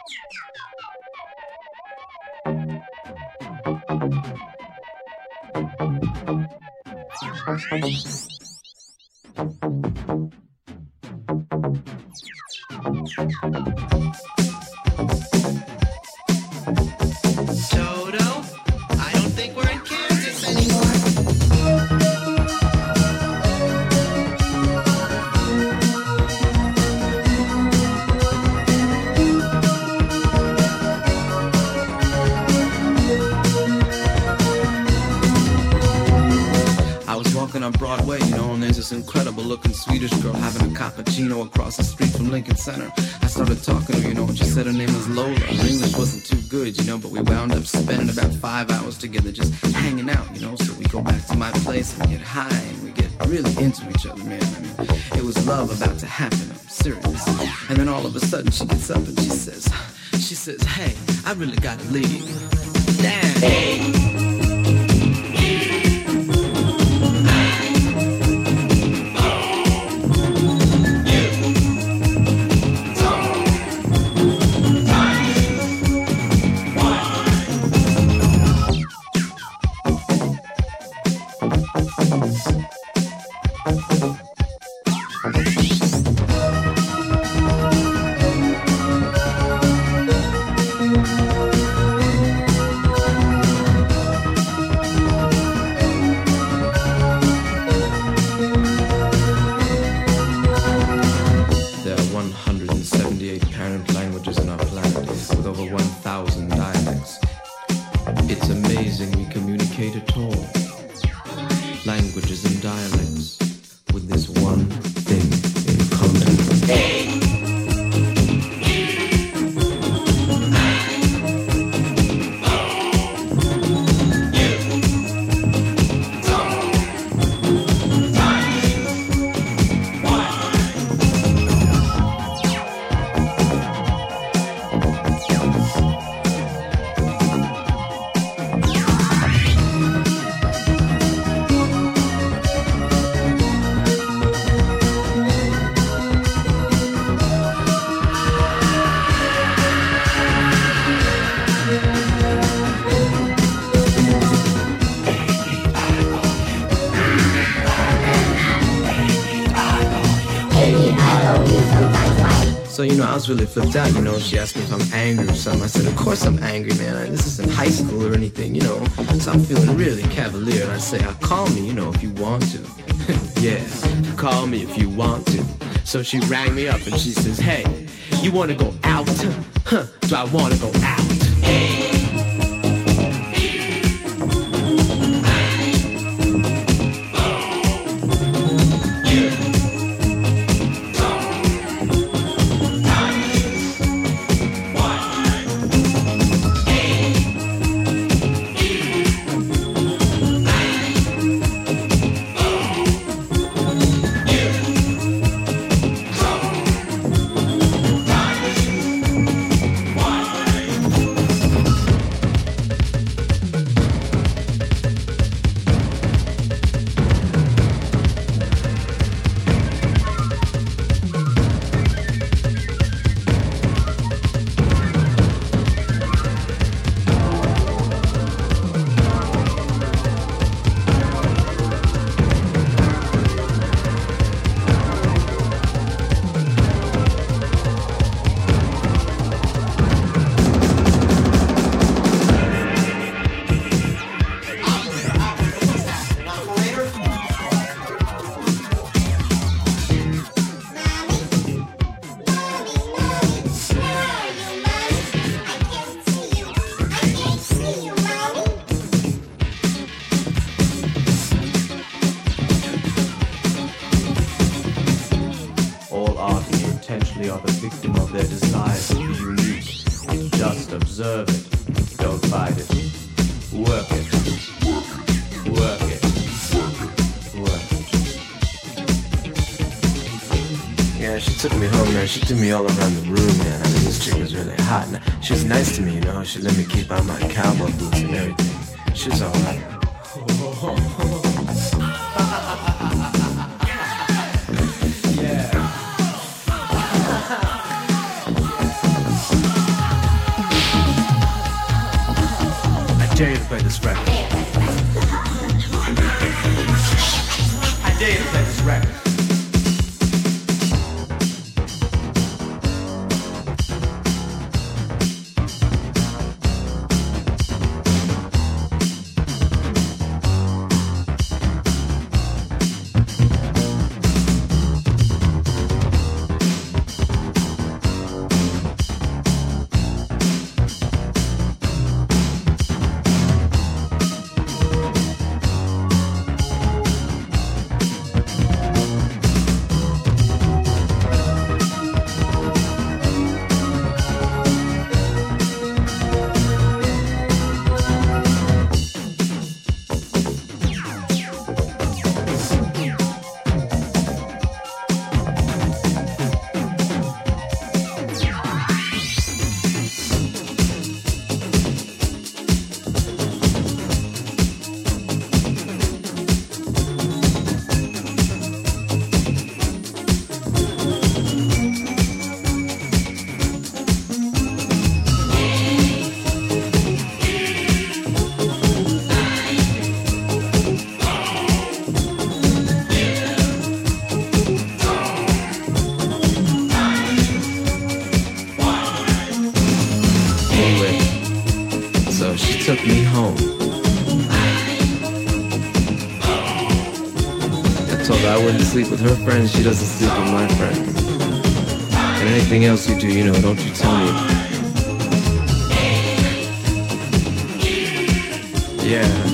On Broadway, you know, and there's this incredible looking Swedish girl having a cappuccino across the street from Lincoln Center. I started talking to her, you know, and she said her name was Lola. Her English wasn't too good, you know, but we wound up spending about 5 hours together just hanging out, you know. So we go back to my place and we get high and we get really into each other, man. I mean, it was love about to happen, I'm serious. And then all of a sudden she gets up and she says, hey, I really gotta leave. Damn. Hey. So, you know, I was really flipped out, you know. She asked me if I'm angry or something. I said, of course I'm angry, man. This isn't high school or anything, you know. So I'm feeling really cavalier. And I say, call me, you know, if you want to. Yeah, call me if you want to. So she rang me up and she says, hey, you want to go out? Huh, do I want to go out? Hey. Observe it, don't fight it, work it, work it, work it. Yeah, she took me home, man. She threw me all around the room, man. I mean, this chick was really hot. And she was nice to me, you know. She let me keep on my cowboy boots and everything. She was alright. dare you to play this record. I dare you to play this record. Took me home. I told her I wouldn't sleep with her friends, she doesn't sleep with my friends. And anything else you do, you know, don't you tell me. Yeah.